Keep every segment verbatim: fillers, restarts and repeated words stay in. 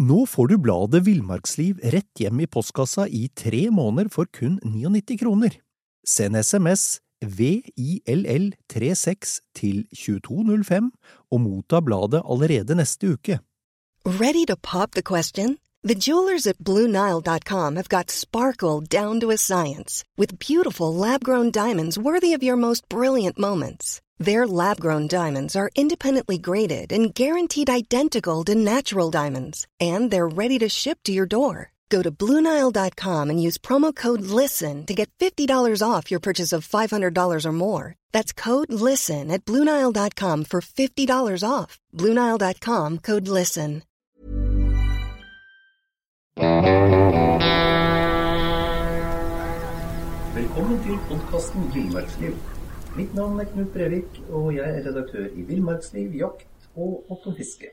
Nå får du bladet Villmarksliv rett hjem i postkassa i tre måneder for kun nittini kroner. Send sms V I L L trettiseks til tjueto null fem og motta bladet allerede neste uke. Ready to pop the question? The jewelers at Blue Nile dot com have got sparkle down to a science with beautiful lab-grown diamonds worthy of your most brilliant moments. Their lab-grown diamonds are independently graded and guaranteed identical to natural diamonds, and they're ready to ship to your door. Go to Blue Nile dot com and use promo code LISTEN to get fifty dollars off your purchase of five hundred dollars or more. That's code LISTEN at Blue Nile dot com for fifty dollars off. Blue Nile dot com, code LISTEN. Velkommen til podcasten Villmarksliv. Mitt navn er Knut Brevik, og jeg er redaktør i Villmarksliv, jakt og åpenfiske.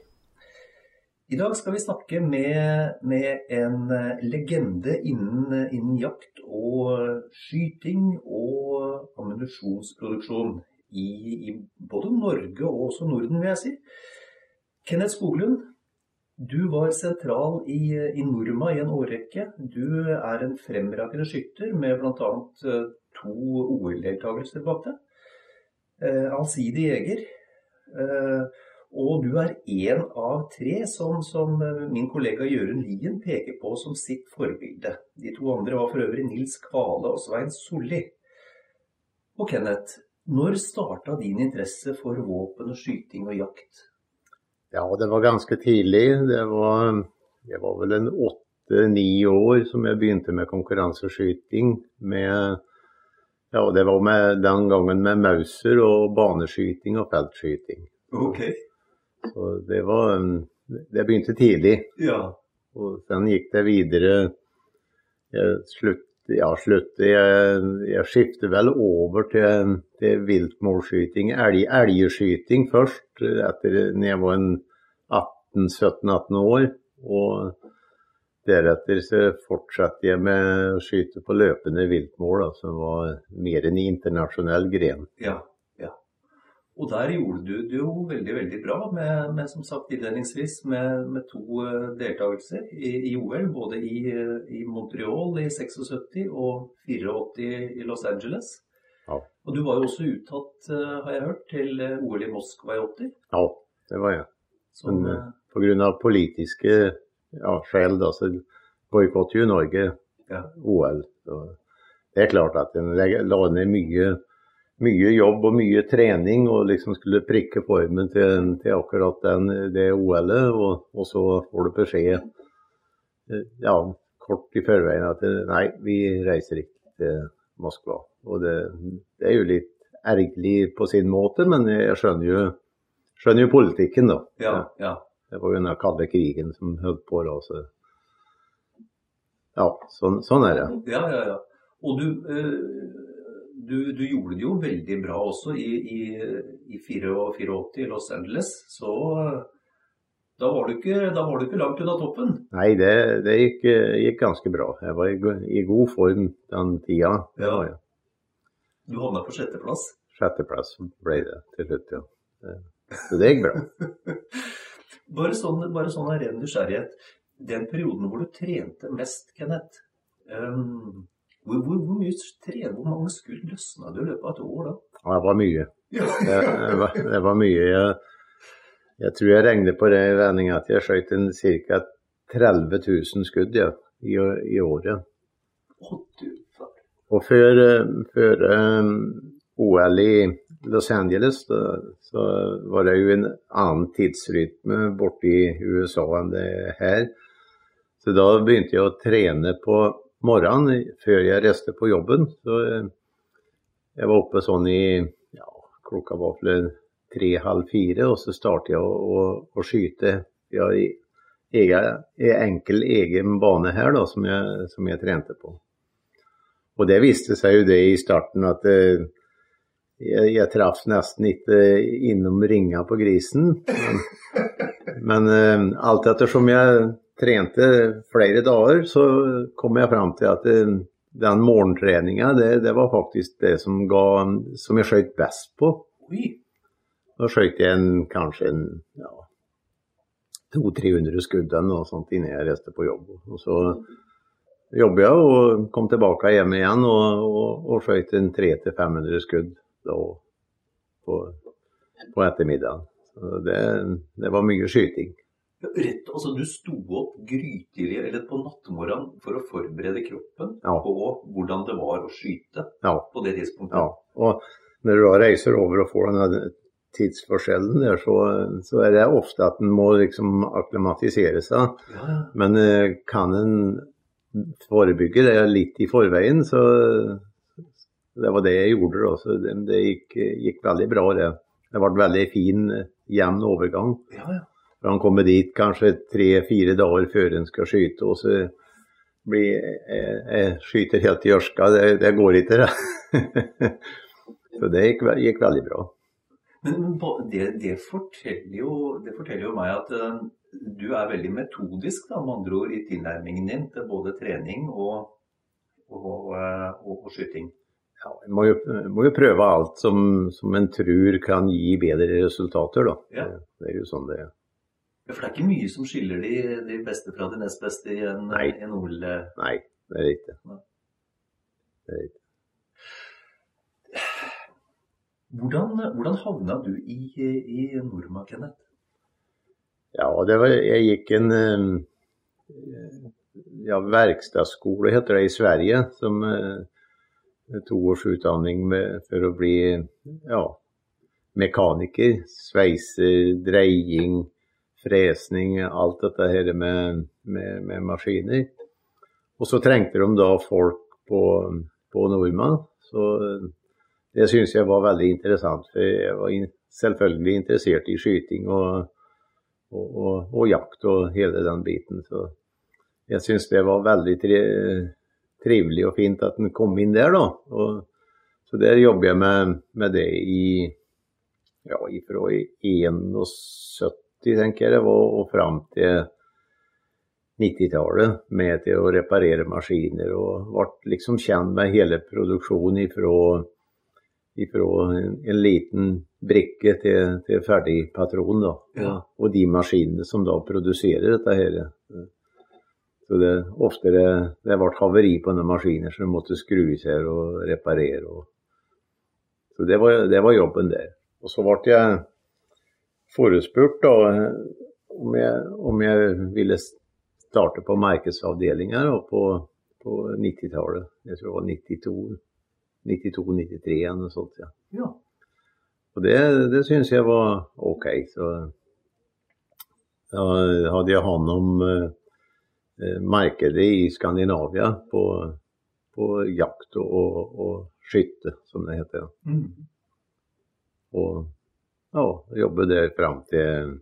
I dag skal vi snakke med, med en legende innen, innen jakt og skyting og ammunisjonsproduksjon i, i både Norge og også Norden, vil jeg si. Kenneth Skoglund, du var sentral i, i Norma i en årrekke. Du er en fremragende skytter med blant annet to O L-deltagelser bak deg. Eh, allsidig jeger. Eh, og du er en av tre som, som min kollega Jørgen Lien peker på som sitt forbilde. De to andre var for øvrig Nils Kvale og Svein Solli. Og Kenneth, når startet din interesse for våpen og skyting og jakt? Ja, det var ganske tidlig. Det var, det var vel en åtte-ni år som jeg begynte med konkurranseskyting. Med, ja, det var med, den gangen med mauser og baneskyting og feltskyting. Ok. Så det var, det begynte tidlig. Ja. Og sen gikk det videre. Jeg slutt, ja, slutt. Jeg, jeg skiftet vel over til, til viltmålskyting, elg, elgskyting først, etter når jeg var en atten sytten atten år, og deretter så fortsatte jeg med å skyte på løpende viltmål, da, som var mer en internasjonell gren. Ja, ja. Og der gjorde du det jo veldig, veldig bra, med, med som sagt innledningsvis, med, med to deltagelser i, i O L, både i, i Montreal i syttiseks og åttifire i Los Angeles. Ja. Og du var jo også uttatt, har jeg hørt, til O L i Moskva i åtti. Ja, det var jeg. Som, Men på grunn av politiske ja, skjell, da, så boykottet jo Norge ja. O L. Så det er klart at den la ned mye, mye jobb og mye trening, og liksom skulle prikke formen til, til akkurat den, det O L-et, og, og så får du beskjed ja, kort i forveien at nei, vi reiser ikke til Moskva. Og det, det er jo litt ergerlig på sin måte, men jeg skjønner jo, skjønner jo politikken da. Ja, ja. Det var jo den kalde krigen som holdt på da. Så. Ja, sånn, sånn er det. Ja, ja, ja. Og du, du, du gjorde det jo veldig bra også i, i, i åttifire i Los Angeles, så da var du ikke, da var du ikke langt unna toppen. Nei, det, det gikk, gikk ganske bra. Jeg var i, i god form den tida. Det var jeg. Du havnet på sjetteplass? Sjetteplass ble det til slutt, ja. Så det gikk bra. bare, sånn, bare sånn av ren nysgjerrighet. Den perioden hvor du trente mest, Kenneth, um, hvor, hvor, hvor mye trene, hvor mange skudd løsnet du i løpet av et år da? Ja, det var mye. Ja. det, det, var, det var mye. Jeg, jeg tror jeg regnet på det i vending at jeg skjøt en cirka tretti tusen skudd ja, i, i året. Å, du far. Og før, før um, O L i Los Angeles, da, så var det jo en annen tidsrytme borte i U S A enn det her. Så da begynte jeg å trene på morgenen før jeg reiste på jobben. Så jeg var oppe sånn i, ja, klokka var vel tre, halv fire, og så startet jeg å, å, å skyte ja, i, egen, i enkel egen bane her da, som jeg, som jeg trente på. Og det visste seg jo det i starten at eh, jeg, jeg traff nesten ikke innom ringa på grisen. Men, men eh, alt ettersom jeg trente flere dager, så kom jeg fram til at eh, den morgentreningen, det, det var faktisk det som, ga, som jeg skjøt best på. Oi. Da skjøt jeg en, kanskje en ja, to tre hundre skudden og sånt innan jeg reiste på jobb. Og så jobbet jeg og kom tilbake hjem igjen og, og, og skjøt en tre til fem hundre skudd da, på, på ettermiddagen. Så det, det var mye skyting. Rett, altså du sto opp grytidlig eller på nattmorgen for å forberede kroppen ja. På hvordan det var å skyte ja. På det tidspunktet. Ja, og når du da reiser over og får denne tidsforskjellen der, så, så er det ofte at en må liksom akklimatisere seg. Ja, ja. Men kan en forebygge det litt i forveien, så det var det jeg gjorde da. Så det, det gikk, gikk veldig bra det. Det var en veldig fin, jevn overgang. Ja, ja. For han kommer dit kanskje tre-fire dager før han skal skyte, og så blir jeg, jeg skyter helt i ørska. Det, det går ikke det. Så det gikk, gikk veldig bra. Men det, det, forteller jo, det forteller jo meg at uh, du er veldig metodisk, da, med andre ord, i tilnærmingen din til både trening og, og, uh, og, og skyting. Ja, jeg må jo, må jo prøve alt som, som en tror kan gi bedre resultater, da. Ja. Det, det er jo sånn det er. Ja, for det er ikke mye som skiller de, de beste fra de nest beste i en, en O L. Nei, det er riktig. Det er riktig. Hvordan, hvordan havnet du i, i Norma, Kenneth? Ja, det var, jeg gikk en ja, verkstadsskole, heter det i Sverige, som to års utdanning med, for å bli ja, mekaniker, sveiser, dreying, fräsning, allt detta här med, med, med maskiner. Och så trengte de da folk på, på Norma. Så det synes jeg var veldig interessant, for jeg var in, selvfølgelig interessert i skyting og, og, og, og jakt og hele den biten. Så jeg synes det var veldig tre, trivelig og fint at den kom inn der da. Og, så der jobber jeg med, med det i, ja, ifra syttién, tenker jeg det var, og frem til nitti-tallet med til å reparere maskiner, og ble liksom kjent med hele produksjonen ifra, ifra en, en liten brikke til, til ferdig patron da, ja. og, og de maskinene som da produserer dette her. Så det, ofte det, det ble haveri på denne maskiner, så det måtte skrues her og reparere. Og, så det var, det var jobben der. Og så ble jeg forespurt da, om jeg, om jeg ville starte på markedsavdelinger da, på, på nitti-tallet. Jeg tror det var nittito, nittito nittitre eller noe sånt. Ja. Ja. Og det, det synes jeg var ok. Så da hadde jeg hånd om eh, markedet i Skandinavia på, på jakt og, og, og skytte, som det heter. Mm. Og ja, jobbet der frem til,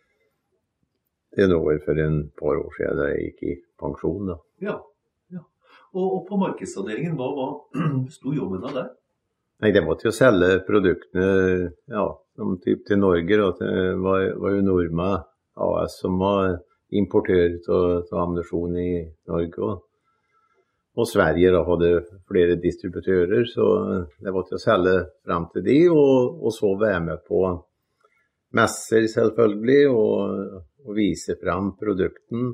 til nå for en par år siden da jeg gikk i pensjon. Da. Ja, ja. Og, og på markedsavdelingen, hva var stor jobben av der? Nei, det var til å selge produktene, ja, som typ til Norge. Da. Det var, var jo Norma A S som var importør av ammunisjon i Norge. Og, og Sverige da, hadde flere distributører, så det var til å selge frem til de, og, og så være med på messer selvfølgelig, og, og vise frem produkten.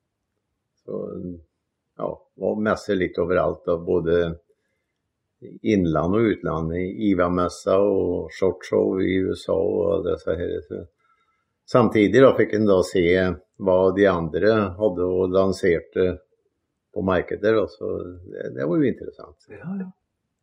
Så ja, og messer litt overalt, da, både innland og utland, i I V A-messa og Short Show i U S A og disse her. Så samtidig da, fikk en da se hva de andre hadde og lanserte på markedet, og så det, det var jo interessant. Ja, ja.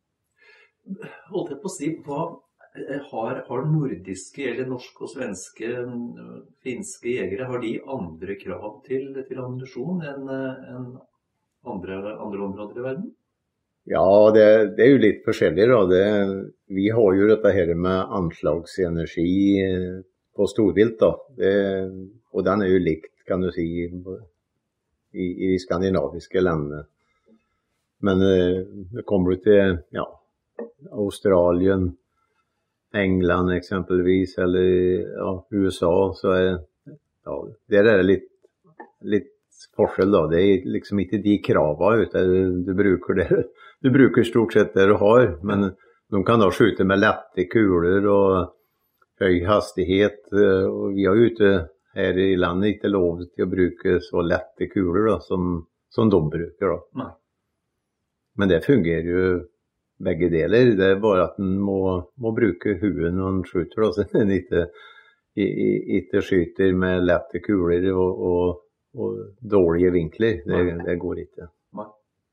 Holdt jeg på å si, hva har, har nordiske eller norske og svenske, finske jegere, har de andre krav til, til ammunisjon enn en andre, andre områder i verden? Ja, det, det er jo litt forskjellig da. Det, vi har jo dette her med anslagsenergi på storvilt da. Det, og den er jo likt, kan du si, I, i de skandinaviske landene. Men eh, det kommer du til ja, Australien, England eksempelvis, eller ja, U S A, så er ja, det er litt, litt forskjell da. Det er liksom ikke de kravene ute. Du, du bruker det. Du bruker stort sett det du har, men de kan da skjute med lette kuler og høy hastighet. Og vi har ute her i landet ikke lov til å bruke så lette kuler da, som, som de bruker da. Nei. Men det fungerer jo begge deler. Det er bare at man må, må bruke huet når man skjuter da, så man ikke, ikke skyter med lette kuler og, og, og dårlige vinkler. Det, det går ikke. Nei.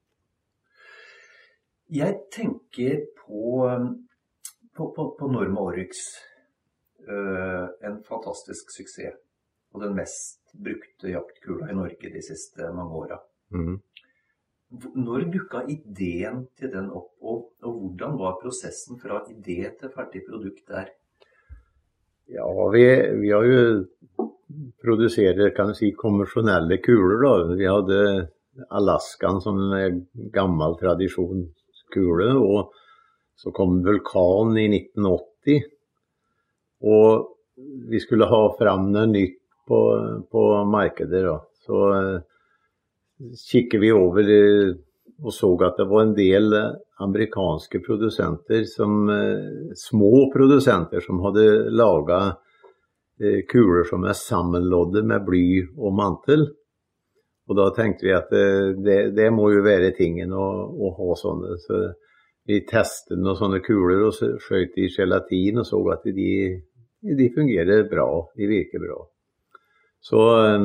Jeg tenker på, på, på, på Norma Oryx, uh, en fantastisk suksess, og den mest brukte jaktkula i Norge de siste mange årene. Mm. Når dukket ideen til den opp, og, og hvordan var prosessen fra idé til ferdig produkt der? Ja, vi, vi har jo produsert, kan du si, konvensjonelle kuler da. Vi hadde Alaskan som en gammel tradisjonskule, og så kom Vulkan i nitten åtti, og vi skulle ha fram noe nytt på, på markedet da. Så kikket vi over og så at det var en del amerikanske produsenter, som, små produsenter som hadde laget kuler som er sammenlådde med bly og mantel. Og da tenkte vi at det, det må jo være tingen å, å ha sånne. Så vi testet noen sånne kuler og skjøt i gelatin og så at de, de fungerer bra, de virker bra. Så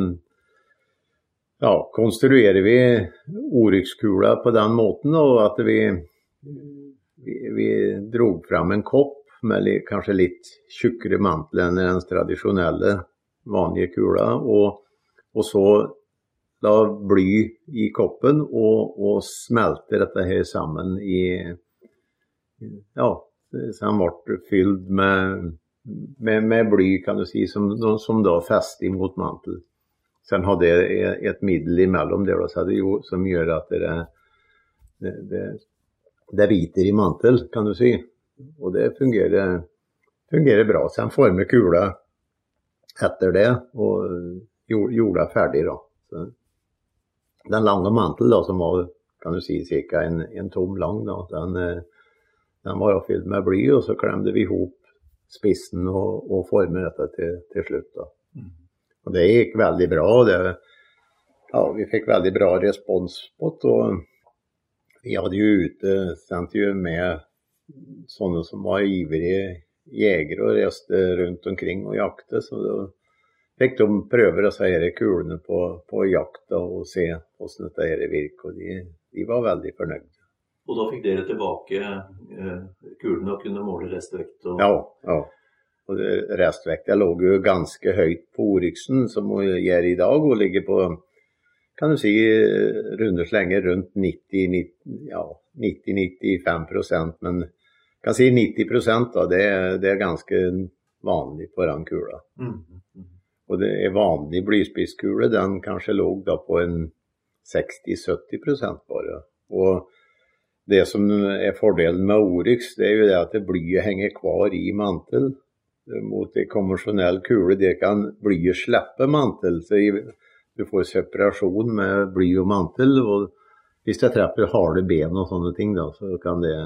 ja, konstruerer vi Oryx-kula på den måten, og at vi, vi, vi drog fram en kopp med li, kanskje litt tjukkere mantel enn den tradisjonelle vanlige kula, og, og så la bly i koppen og, og smelte dette her sammen i, ja, så han ble fyllt med, med, med bly, kan du si, som, som da festet mot mantel. Sen har det et middel imellom det, så det jo, som gjør at det, det, det, det biter i mantel, kan du si. Og det fungerer, fungerer bra. Sen former kula etter det, og gjorde det ferdig da. Så den lange mantel da, som var, kan du si, cirka en, en tom lang da, den, den var fyllt med bly, og så klemde vi ihop spissen og, og former dette til, til slutt da. Mm. Og det gikk veldig bra, og det, ja, vi fikk veldig bra respons på det, og vi hadde jo ute, sendt jo med sånne som var ivrige jegere og reiste rundt omkring og jakte, så da fikk de prøve å se kulene på, på jakt og se hvordan dette virker, og de, de var veldig fornøyde. Og da fikk dere tilbake eh, kulene og kunne måle restvekt? Og... Ja, ja. Og restvekten lå jo ganske høyt på Oryxen, som vi gjør i dag, og ligger på, kan du si, runde slenger rundt nitti til nittifem prosent, men kan si nitti prosent da, det, det er ganske vanlig på den kula. Mm. Mm. Og det er vanlig blyspisskule, den kanskje lå da på en seksti til sytti prosent bare. Og det som er fordelen med Oryx, det er jo det at det blyet henger kvar i mantel. Mot en konvensjonell kule, det kan blyet slippe mantel, så du får separasjon med bly og mantel, og hvis det treffer harde ben og sånne ting da, så kan det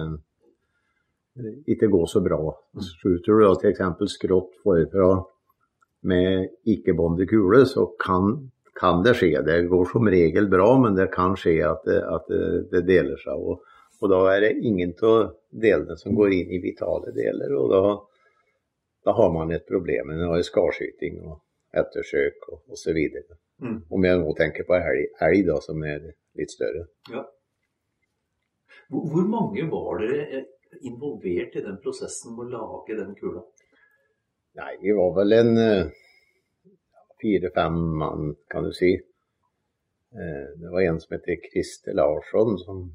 ikke gå så bra. Skjuter du da til eksempel skrått forfra med ikke-bondet kule, så kan, kan det skje. Det går som regel bra, men det kan skje at det, at det, det deler seg, og, og da er det ingen av delene som går inn i vitale deler, og da Da har man et problem med noe skarskyting og ettersøk og, og så videre. Mm. Om jeg nå tenker på elg, elg da, som er litt større. Ja. Hvor, hvor mange var dere involvert i den prosessen med å lage den kula? Nei, vi var vel en fire-fem mann, kan du si. Det var en som heter Christer Larsson, som,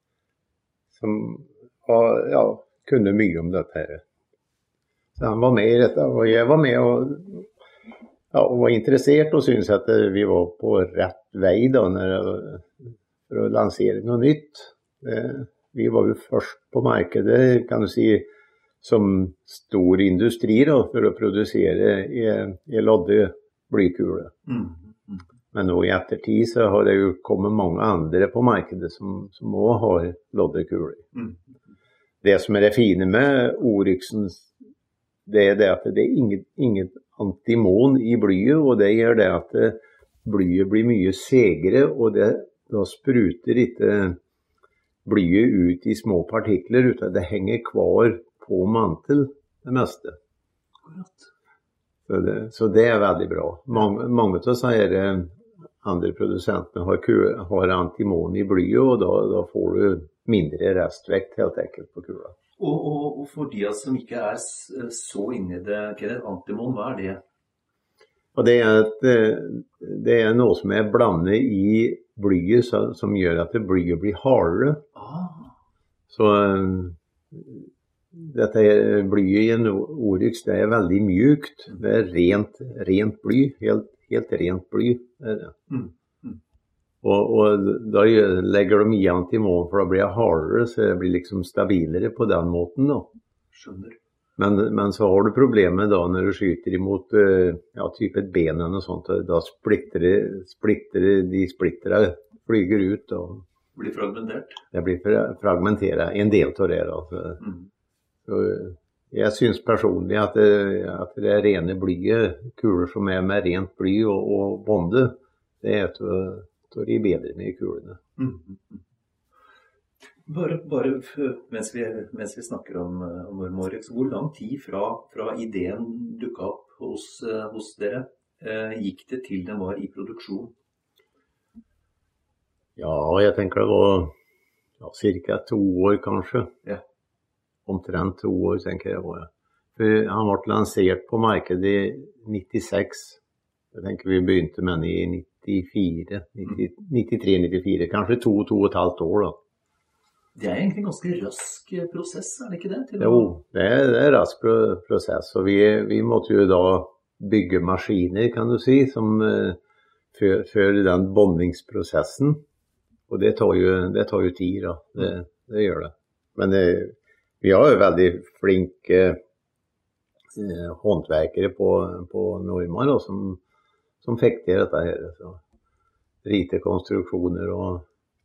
som var, ja, kunne mye om dette her. Så han var med i dette, og jeg var med og, ja, og var interessert og syntes at vi var på rett vei da, når, for å lansere noe nytt. Vi var jo først på markedet, kan du si, som stor industri da, for å produsere i, i lodde blykule. Mm. Mm. Men nå i ettertid så har det jo kommet mange andre på markedet som, som også har lodde kuler. Mm. Det som er det fine med Oryxen, det er det at det er ingen, ingen antimon i blyet, og det gjør det at blyet blir mye segere, og det, da spruter ikke blyet ut i små partikler, utan det henger kvar på mantel det meste. Så det, så det er veldig bra. Mange, mange av oss er andre produsenter har, har antimon i blyet, og da, da får du mindre restvekt helt enkelt på kula. Og, og, og for de som ikke er så inne i det, Kenneth, antimon, hva er det? Og det er, et, det er noe som er blandet i blyet, så, som gjør at blyet blir hardere. Ah. Så dette blyet i en Oryx, det er veldig mjukt. Det er rent, rent bly, helt, helt rent bly. Mm. Mm. Og, og da legger de i antimon, for da blir det hardere, så det blir liksom stabilere på den måten da. Skjønner. Men, men så har du problemet da når du skyter imot ja, typ et ben eller noe sånt, da splitter, splitter de splitterne flyger ut og blir fragmentert. Det blir fragmentert, en del av det. Altså. Mm. Så jeg synes personlig at det, at det er rene blyet, kuler som er med rent bly og, og bonde, det er til de bedre med kulene. Mm. Bare, bare mens, vi, mens vi snakker om, om Oryx, hvor lang tid fra, fra ideen dukket opp hos, hos dere eh, gikk det til den var i produksjon? Ja, jeg tenker det var ja, cirka to år kanskje. Ja. Omtrent to år, tenker jeg var. For han ble lansert på markedet i nittiseks. Jeg tenker vi begynte med den i nittifire, nittitre nittifire, kanskje to, to og et halvt år da. Det er egentlig en ganske rask prosess, er det ikke det? Til jo, det er, det er en rask prosess, og vi, vi måtte jo da bygge maskiner, kan du si, som uh, før, før den bondingsprosessen. Og det tar jo, det tar jo tid, da. Det, det gjør det. Men det, vi har jo veldig flinke eh, håndverkere på, på Norman, da, som, som fikk til dette her. Så, rite konstruksjoner, og,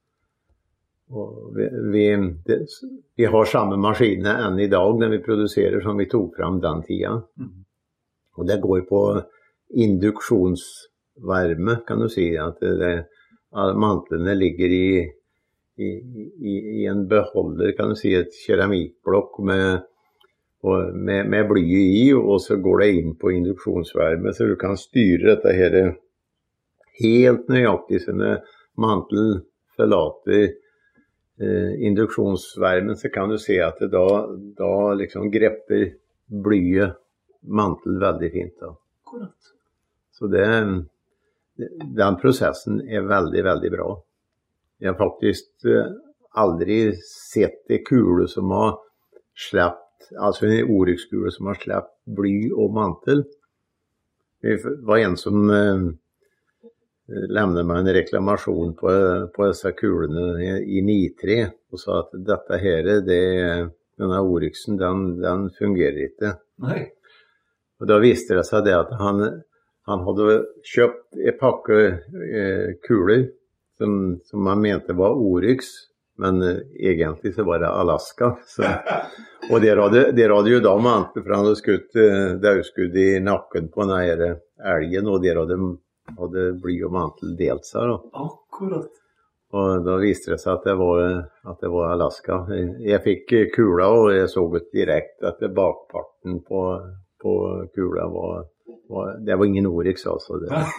og vi, vi, det, vi har samme maskiner enn i dag når vi produserer som vi tok frem den tiden. Mm. Og det går på induksjonsvarme, kan du si, at det, det mantlene ligger i, i, i, i en beholder, kan du si, et keramikkblokk med, med, med blyet i, og så går det inn på induksjonsvarme, så du kan styre dette her helt nøyaktig, så når mantel forlater eh, induksjonsvarmen, så kan du se at det da, da liksom grepper blyet mantel veldig fint. Da. Akkurat. Så det den prosessen er veldig, veldig bra. Jeg har faktisk aldri sett en kule som har släppt, altså en Oryx-kule som har släppt bly og mantel. Det var en som eh, lämnade meg en reklamasjon på, på disse kulene i, i nitre og sa at dette her, det, denne Oryxen, den, den fungerer ikke. Nei. Og da visste det seg det at han Han hadde kjøpt en pakke eh, kuler som, som han mente var Oryx, men eh, egentlig så var det Alaska. Så, og det hadde, det hadde jo da mantel, for han hadde skutt eh, dødskudd i nakken på denne elgen, og det hadde, hadde bly og mantel delt seg. Da. Akkurat. Og da viste det seg at det var, at det var Alaska. Jeg fikk kula, og jeg så ut direkte at bakparten på, på kula var det var ingen Oryx altså.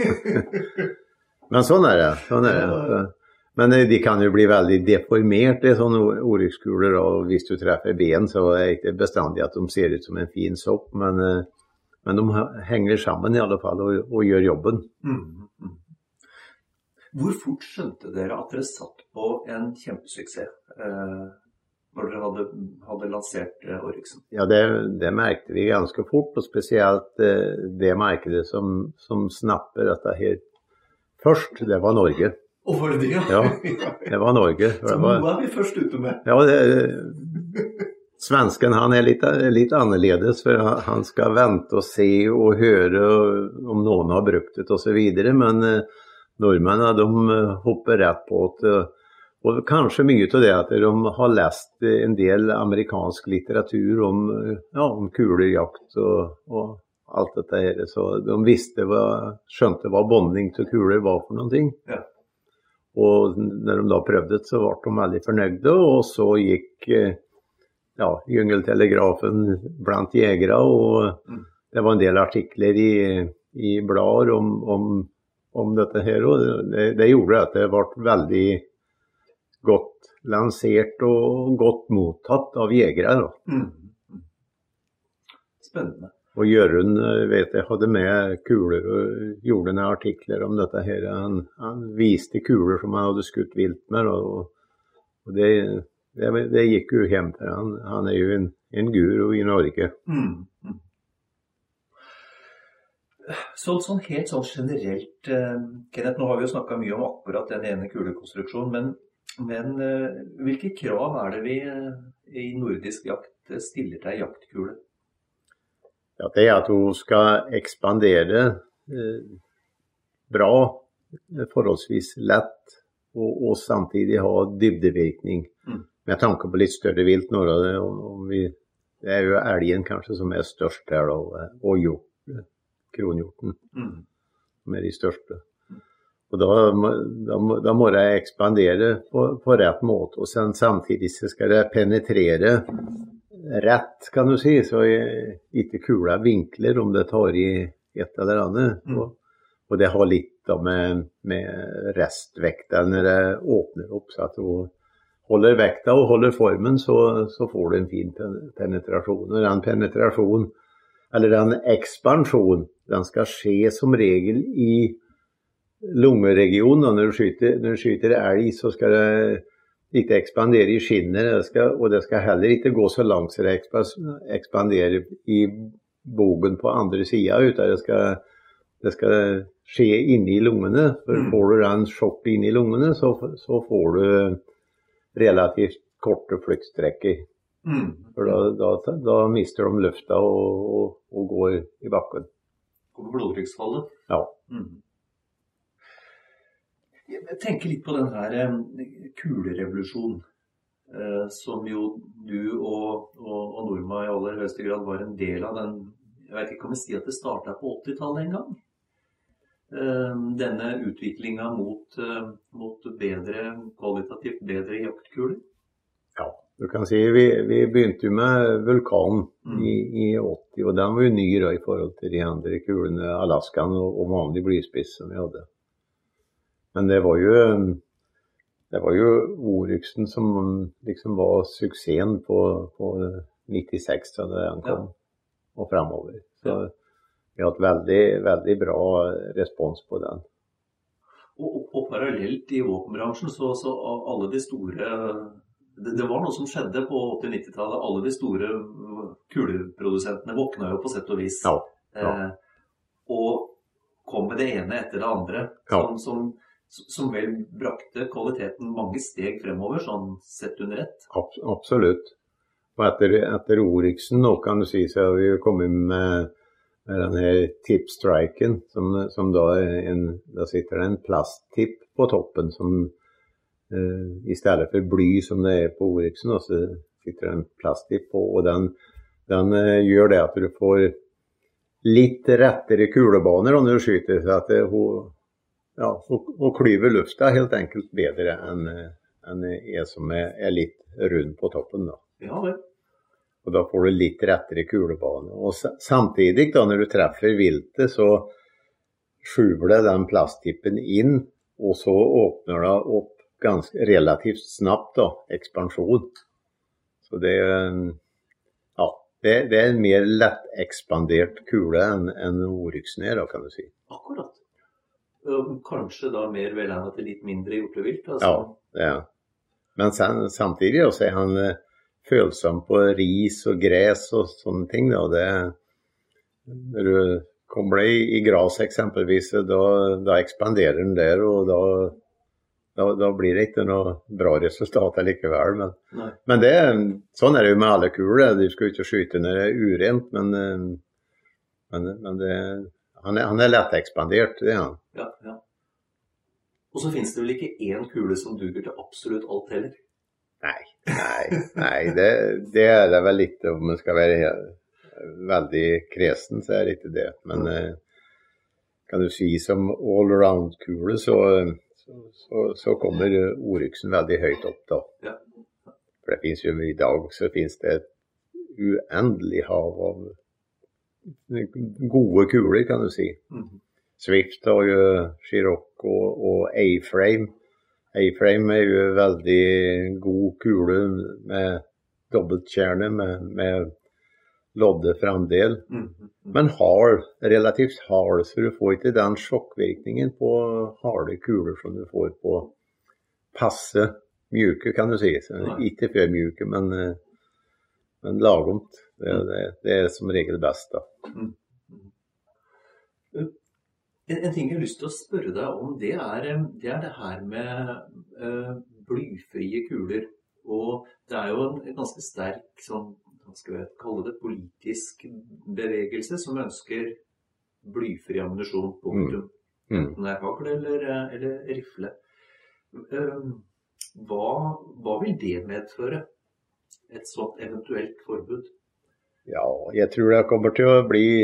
Men sånn er det. Sånn er det. Men de kan jo bli veldig deformert, det sånne Oryx-kuler, og hvis du treffer ben så er det ikke bestandig at de ser ut som en fin sopp, men, men de henger sammen i alle fall og, og gjør jobben. Mm. Hvor fort skjønte dere at dere satt på en kjempesuksess? Eh... når dere hadde, hadde lansert uh, Oryxen? Ja, det, det merkte vi ganske fort, og spesielt uh, det markedet som, som snapper dette her først, det var Norge. Og var det det? Ja, det var Norge. Så noe er vi først ute med. Ja, det, svensken han er litt, litt annerledes, for han skal vente og se og høre om noen har brukt det og så videre, men uh, nordmennene, de hopper rett på det. Og kanskje mye av det at de har lest en del amerikansk litteratur om, ja, om kulerjakt og, og allt detta här. Så de visste vad, skönte vad bondning till kulor var för någonting. Ja. Och när de då prövde så var de väldigt förnöjda och så gick ja, Djungeltelegrafen bland jägare och mm. det var en del artiklar i, i blad om, om, om detta här och det, det gjorde att det var väldigt gott lanserat och gott mottatt av jägare då. Mm. Mm. Spännande. Och Jörgen, vet jag, hade med kulor och gjorde några artiklar om detta här. Han, han visste kulor som han hade skutt vilt med och, och det, det, det gick ju hem för han, han är ju en, en guru i Norge. Mm. Mm. Så, sånn helt sånn generelt, eh, Kenneth, nå har vi jo snakket mye om akkurat den ene kulekonstruksjonen, men, men eh, hvilke krav er det vi eh, i nordisk jakt stiller til en jaktkule? Ja, det är att hon ska expandera eh, bra, förhållsvis lätt och, och samtidigt ha dybdevirkning. Mm. Med tanke på lite större vilt några, om vi, det är ju älgen kanske som är störst här då, och hjort, kronhjorten mm. som är de största. Mm. Och då, då, då må det expandera på, på rätt mått och sen samtidigt så ska det penetrera rätt kan du säga så är inte kula vinklar om det tar i ett eller annat mm. och, och det har lite med, med restväkten när det öppnar upp så att du håller väkta och håller formen så, så får du en fin penetration och den penetration eller den expansion den ska ske som regel i lungeregionen när du skjuter, när du skjuter älg så ska det inte expandera i skinnet det ska, och det ska heller inte gå så långt så det expanderar i bogen på andra sidan utan det ska, det ska ske inne i lungorna för mm. får du den chock in i lungorna så, så får du relativt korta flyktsträckor mm. för då, då, då mister de lufta och, och, och går i backen. Kommer blodtrycksfallet? Ja. Mm. Jeg tenker litt på den her eh, kulerevolusjonen, eh, som jo du og, og, og Norma i aller høyeste grad var en del av den. Jeg vet ikke om jeg sier at det startet på åttitallet en gang. Eh, denne utviklingen mot, eh, mot bedre, kvalitativt bedre jaktkuler. Ja, du kan si vi, vi begynte jo med Vulkan mm. i, i åttio, og den var jo ny da, i forhold til de andre kulene, Alaskan og, og vanlig blyspiss som vi hadde. Men det var ju det var ju Oryxen som liksom var succén på på nittiosex då den kom ja. Och framåt. Så ja. Vi har ett väldigt väldigt bra respons på den. Och, och, och parallellt i vapenbranschen så så alla de stora det, det var något som skedde på åttio- och nittiotalet alla de stora kuleproducenterna vaknade ju på sätt och vis. Ja. Ja. Eh, och kom med det ena efter det andra ja. som som som väl brakte kvaliteten många steg fremover sånn sett under ett. Absolut. Och efter efter Oryxen då kan du säga så har vi ju kommit med, med den här tipstriken som som då är en där sitter en plasttipp på toppen som eh, istället för bly som det är på Oryxen då, så sitter en plasttipp på och den den eh, gör det att du får lite rättare kulebanor när du skjuter så att det ja, och, och klyver lufta helt enkelt bättre än, än är som är, är lite rund på toppen då. Ja, det. Och då får du lite rättare kulebana. Och samtidigt då när du träffar viltet så skjuver det den plasttippen in och så öppnar det upp ganska relativt snabbt då, expansion. Så det är en, ja, det, det är en mer lätt expanderat kula än, än Oryxen är då kan du säga. Akkurat. Kanske då mer väl till lite mindre hjortevilt alltså. Ja, ja. Men sen samtidigt så är han eh, följsam på ris och gräs och sånt ting då det när du kommer i, i gras exempelvis då då expanderar den där och då då då blir det inte något bra resultat likväl men Nej. Men det är sån är det ju med alla kulor du ska inte skjuta när det är urent men men men det han är han är lätt expanderat det är han. Ja, ja. Och så finns det väl inte en kule som duger till absolut allt heller? Nej, nej, nej, det, det är det väl lite om man ska vara veldig kresen, så er det ikke det. Men eh, kan du si som all-around-kule, så, så, så, så kommer Oryxen veldig høyt opp da. Ja. For det finnes jo i dag, så finnes det et uendelig hav av gode kuler, kan du si. Mm. Swift har jo Scirocco og A-frame. A-frame er jo veldig god kule med dobbeltkjerne, med, med lodde framdel. Mm. Mm. Men hard, relativt hard, så du får ikke den sjokkvirkningen på harde kuler som du får på passe mjuke, kan du si. Så, ikke for mjuke, men, men lagomt. Det, det, det er som regel best da. Mm. En, en ting jeg har lyst til å spørre deg om, det er det, er det her med uh, blyfrie kuler. Og det er jo en ganske sterk, sånn, hva skal jeg kalle det, politisk bevegelse som ønsker blyfri ammunisjon, punktum. Mm. Mm. Enten det er hagl eller, eller rifle. Uh, hva, hva vil det medføre? Et sånt eventuelt forbud? Ja, jeg tror det kommer til å bli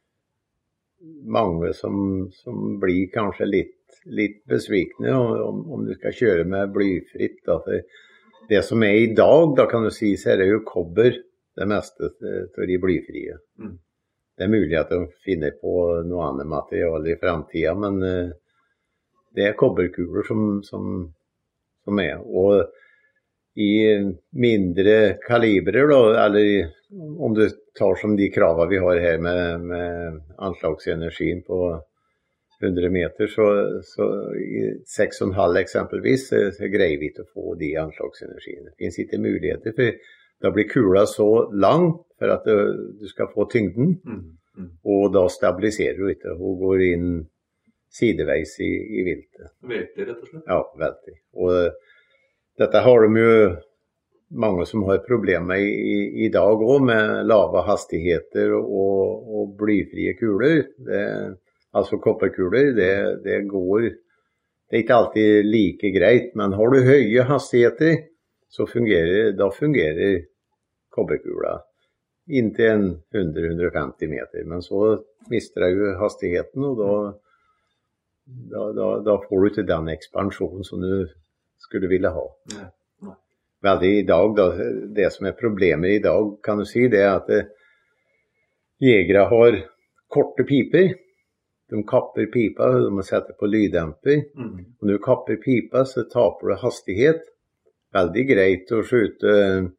mange som, som blir kanskje litt, litt besvikne om, om du skal kjøre med blyfritt. Da. For det som er i dag, da kan du si, så er det jo kobber det meste til de blyfrie. Mm. Det er mulig at de finner på noe annet materiale i fremtiden, men uh, det er kobberkuler som, som, som er. Og i mindre kalibrer, da, eller om du tar som de kravene vi har her med, med anslagsenergien på hundre meter, så, så i seks komma fem eksempelvis, så, så greier vi ikke å få de anslagsenergiene. Det finnes ikke muligheter, for da blir kula så lang for at du, du skal få tyngden, mm. Mm. og da stabiliserer du ikke, og går inn sideveis i, i viltet. Velter, rett og slett? Ja, velter. Og dette har de jo mange som har problemer i, i, i dag også, med lave hastigheter og, og blyfrie kuler. Det, altså kopperkuler, det, det går, det er ikke alltid like greit, men har du høye hastigheter, så fungerer, da fungerer kobberkula inntil en hundre til hundre femti meter. Men så mister jeg jo hastigheten, og da, da, da, da får du ikke den ekspansjonen som du skulle ville ha. Ja. Veldig i dag, da, det som er problemet i dag, kan du si, det er at eh, jegere har korte piper. De kapper pipa, de må sette på lyddemper. Mm. Og når du kapper pipa, så taper du hastighet. Veldig greit å skjute,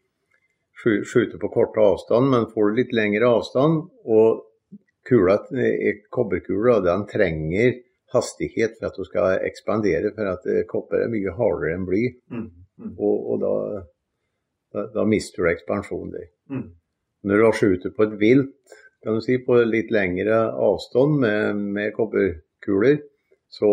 skjute på kort avstand, men får du litt lengre avstand, og kula er kobberkula, og den trenger hastighet for at du skal ekspandere, for at kopper er mye hardere enn bly. Mm. Mm. Og, og da, da, da mister du ekspansjonen der. Mm. Når du har skjutet på et vilt, kan du si, på litt lengre avstand med, med kobberkuler, så,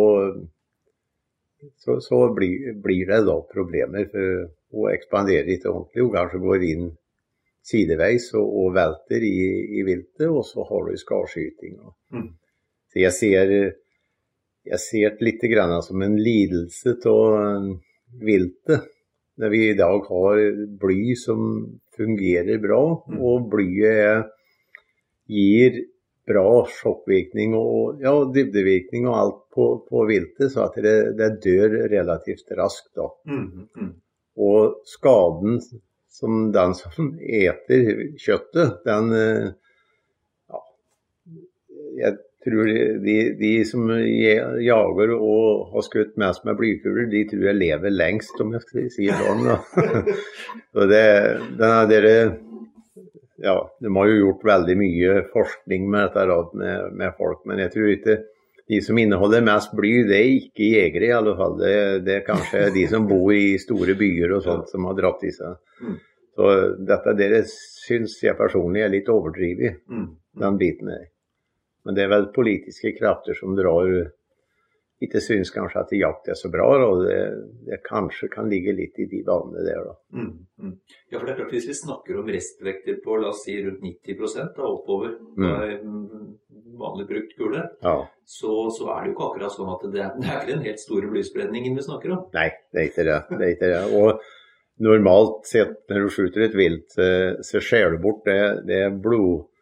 så, så blir, blir det da problemer for å ekspandere litt ordentlig, og kanskje går inn sideveis og, og velter i, i viltet, og så har du skarskyting. Mm. Så jeg ser, jeg ser litt grann som en lidelse til viltet, der vi i dag har bly som fungerer bra, mm. og blyet gir bra sjokkvirkning og ja, dybdevirkning og alt på, på viltet, så at det, det dør relativt raskt da. Mm. Mm. Og skaden som den som eter kjøttet, den, ja, jeg tror de, de som jager og har skutt mest med blykuler, de tror jeg lever lengst, om jeg skal si sånn. Så det, denne dere, ja, de har jo gjort veldig mye forskning med dette med, med folk, men jeg tror ikke de som inneholder mest bly, det er ikke jegere i alle fall. Det, det er kanskje de som bor i store byer og sånt som har dratt i seg. Så dette dere synes jeg personlig er litt overdrivet, den biten her. Men det er vel politiske krafter som drar, ikke synes kanskje at jakt er så bra, og det, det kanskje kan ligge litt i de banene der da. Mm, mm. Ja, for det er klart, hvis vi snakker om restvekter på, la oss si, rundt nitti prosent da, oppover, mm. da vanlig brukt kule, ja. så, så er det jo ikke akkurat sånn at det er, det er ikke den helt store blyspredningen vi snakker om. Nei, det er ikke det. Det er ikke det. Og normalt sett, når du skjuter et vilt, så skjer det bort det, det er blod,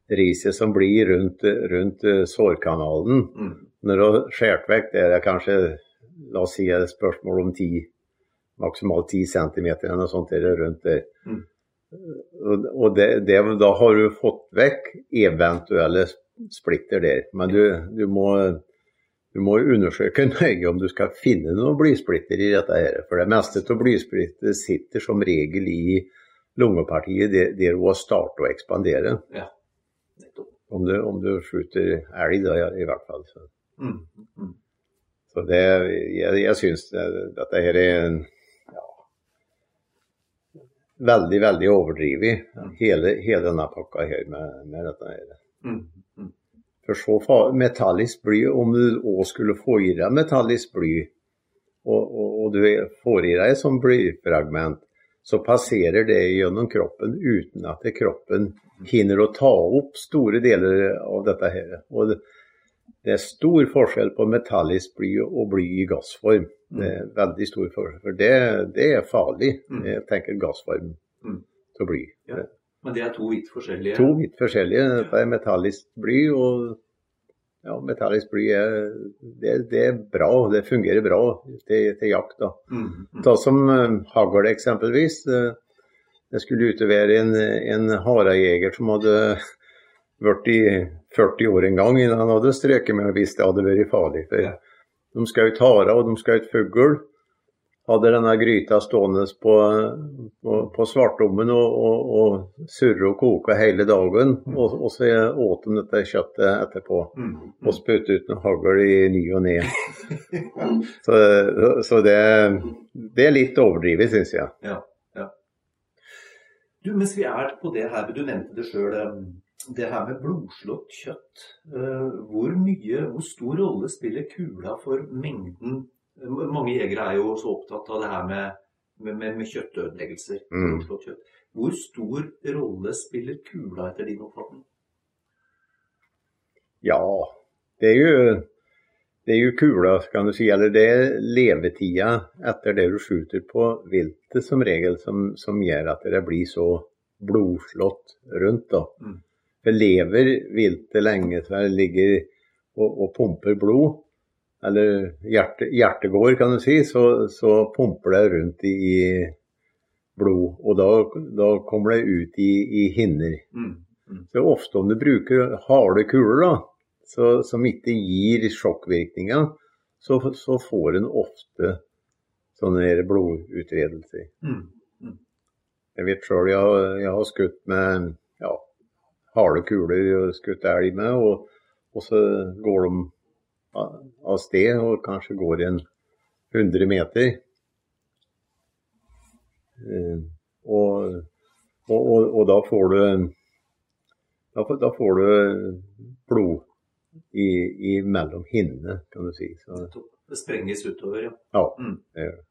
riset som blir rundt, rundt sårkanalen. Mm. Når du har skjert vekk, det er kanskje, la oss si, et spørsmål om ti, maksimalt ti centimeter eller noe sånt der rundt der. Mm. Og, og det, det, da har du fått vekk eventuelle splitter der. Men du, du, må, du må undersøke nøye om du skal finne noen blysplitter i dette her. For det meste av blysplitter sitter som regel i lungepartiet der, der du har startet å ekspandere. Ja. Om du, om du skjuter elg da, i hvert fall. Så, mm. Mm. så det, jeg, jeg synes det, dette her er en, ja, veldig, veldig overdrivet. Hele, hele denne pakka her med, med dette her. Mm. Mm. For så metallisk bly, om du også skulle få i deg metallisk bly, og, og, og du får i deg som blyfragment, så passerer det gjennom kroppen uten at kroppen hinner å ta opp store deler av dette her. Og det, det er stor forskjell på metallisk bly og bly i gassform. Det er veldig stor forskjell, for det, det er farlig, jeg tenker gassform til bly. Ja, men det er to vidt forskjellige? To vidt forskjellige, det er metallisk bly, og ja, metallisk bly er, det, det er bra, det fungerer bra til, til jakt da. Mm, mm. Ta som uh, hagl eksempelvis, uh, det skulle utlevere en, en harejeger som hadde vært i førti år en gang innan han hadde strøket med hvis det hadde vært farlig. For ja. De skal ut hare og de skal ut fugl. Hadde denne gryta stående på, på, på svartommen og, og, og surre og koke hele dagen, mm. og, og så åt de dette kjøttet etterpå, mm. Mm. og spytte ut noen hagl i ny og ned. så så det, det er litt overdrivet, synes jeg. Ja, ja. Du, mens vi er på det her, du nevnte det selv, det her med blodslått kjøtt, hvor mye, hvor stor rolle spiller kula for mengden? Mange jegere er jo så opptatt av det her med, med, med kjøttødeleggelser. Mm. Kjøtt. Hvor stor rolle spiller kula etter din oppfatning? Ja, det er jo, det er jo kula, kan du si, eller det er levetida etter det du skjuter på viltet som regel, som, som gjør at det blir så blodslått rundt da. Mm. For lever viltet lenge, så det ligger og, og pumper blod, eller hjerte, hjertegård kan du si, så, så pumper det rundt i, i blod, og da, da kommer det ut i, i hinner. Mm. Mm. Så ofte om du bruker harde kuler da, så, som ikke gir sjokkvirkninger, så, så får en ofte sånne blodutredelser. Mm. Mm. Jeg vet selv, jeg, jeg har skutt med ja, harde kuler og skutt elg med, og, og så går de av sted og kanskje går en hundre meter uh, og, og, og, og da får du da, da får du blod i, i mellom hinnene, kan du si. Så. Det sprenges utover, ja. Ja, mm. det gjør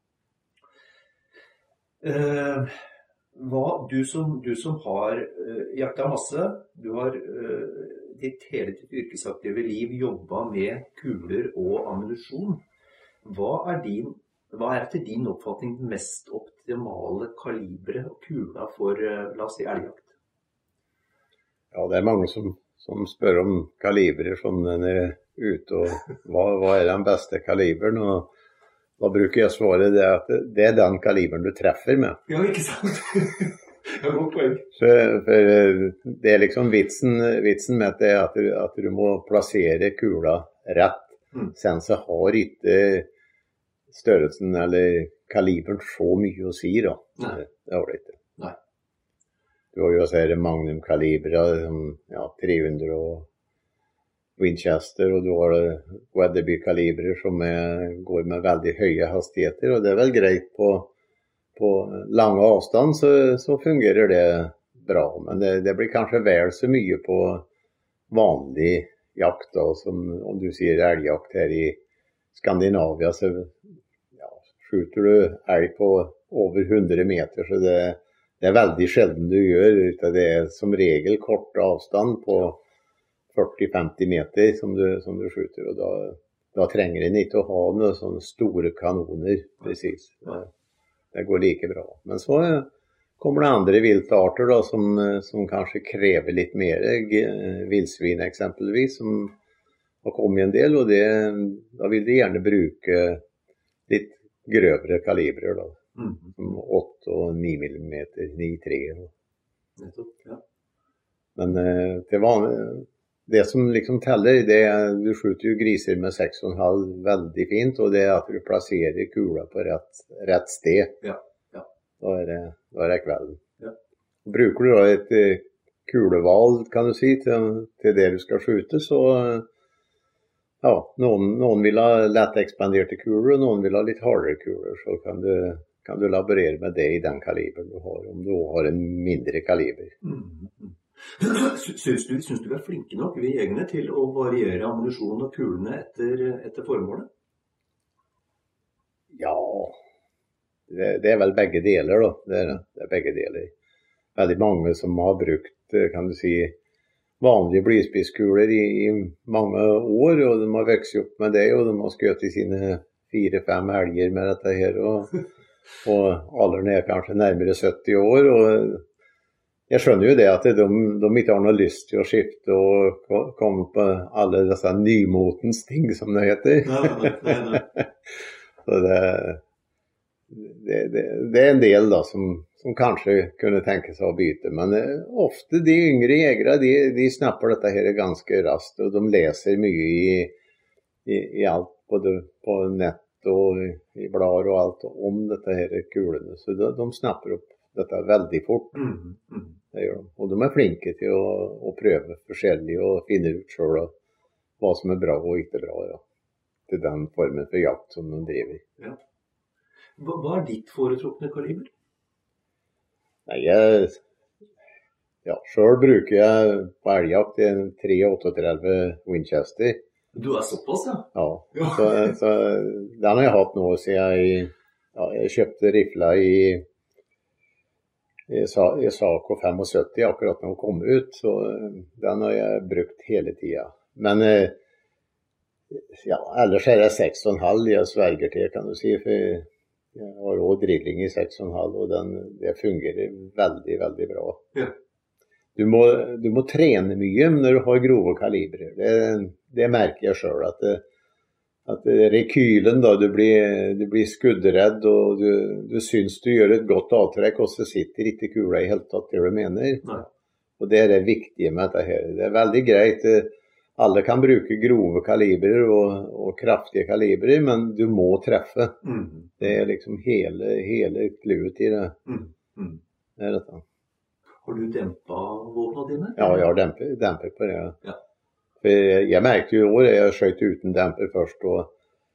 det. Uh, hva, du, som, du som har uh, jakta masse, du har uh, ditt hele ditt yrkesaktive liv jobbet med kuler og ammunisjon. Hva er, din, hva er etter din oppfatning den mest optimale kalibret og kula for, la oss si, elgjakt? Ja, det er mange som, som spør om kalibrer som den er ute, og hva, hva er den beste kaliberen, og da bruker jeg svaret det at det er den kaliberen du treffer med. Ja, ikke sant? Det er godt poeng. Så, for det er liksom vitsen, vitsen med det at du, at du må plassere kula rett. Mm. Sen så har ikke størrelsen eller kaliberen så mye å si da. Nei. Det har det ikke. Nei. Du har jo også her magnumkalibrer, ja, tre hundre og Winchester, og du har Weatherby-kalibrer som er, går med veldig høye hastigheter, og det er vel greit på på lange avstand så, så fungerer det bra, men det, det blir kanskje vel så mye på vanlig jakt da, som om du sier elgjakt her i Skandinavia, så ja, skjuter du elg på over hundre meter, så det, det er veldig sjelden du gjør, det er som regel kort avstand på førti til femti meter som du, som du skjuter, og da, da trenger en ikke å ha noen sånne store kanoner, precis. Det går like bra. Men så kommer det andre viltarter da, som, som kanskje krever litt mer, vildsvin eksempelvis, som har kommet en del, og det, da vil de gjerne bruke litt grøvere kalibrer da, mm. som åtte og ni millimeter, ni komma tre. Nettopp, ja. Men det, var, det som liksom teller, det er, du skjuter jo griser med seks komma fem veldig fint, og det er at du plasserer kula på rett, rett sted. Ja. Da er det, da er det kvelden. Ja. Bruker du da et uh, kuleval, kan du si, til, til det du skal skjute, så uh, ja, noen, noen vil ha lett ekspanderte kuler, og noen vil ha litt hardere kuler, så kan du, kan du laborere med det i den kaliberen du har, om du har en mindre kaliber. Mm. Syns du, syns du er flinke nok, vi jegerne, til å variere ammunisjonen og kulene etter, etter formålet? Ja, Det, det er vel begge deler da, det er, det er begge deler. Veldig mange som har brukt, kan du si, vanlige blyspiskuler i, i mange år, og de har vokst opp med det, og de har skjøtt i sine fire-fem helger med dette her, og, og alderen er kanskje nærmere sytti år, og jeg skjønner jo det at de, de ikke har noe lyst til å skifte og komme på alle disse nymotens ting, som det heter. Nei, nei, nei, nei. Så det Det, det, det er en del da som, som kanskje kunne tenke seg å byte, men eh, ofte de yngre jegere, de, de snapper dette her ganske raskt, og de leser mye i, i, i alt, både på nett og i, i blader og alt om dette her kulene, så de, de snapper opp dette veldig fort. Mm, mm. Det gjør de. Og de er flinke til å, å prøve forskjellig og finne ut selv hva som er bra og ikke bra, ja, til den formen for jakt som de driver. Ja. Hva er ditt foretrukne kaliber? Nei, jeg, ja, selv bruker jeg på elgjakt en tre trettioåtte Winchester. Du er såpass, ja? Ja, ja. Så, så den har jeg hatt nå siden jeg, ja, jeg kjøpte rifla i, i, i Saco syttifem, akkurat når den kom ut, så den har jeg brukt hele tiden. Men ja, ellers er det seks komma fem jeg sverger til, kan du si, for jeg har også drilling i seks komma fem, og den, det fungerer veldig, veldig bra. Ja. Du må, du må trene mye når du har grove kalibrer. Det, det merker jeg selv, at, det, at rekylen da, du blir, du blir skuddredd, og du, du synes du gjør et godt avtrekk, og så sitter ikke kula i helt tatt det du mener. Nei. Og det er det viktige med dette her. Det er veldig greit. Alle kan bruke grove kalibrer og, og kraftige kalibrer, men du må treffe. Mm. Det er liksom hele, hele kluet i det. Mm. Mm. Det er dette. Har du dempet våpnene dine? Ja, jeg har demper, demper på det. Ja. For jeg, jeg merket jo i år, jeg skjøt uten demper først, og,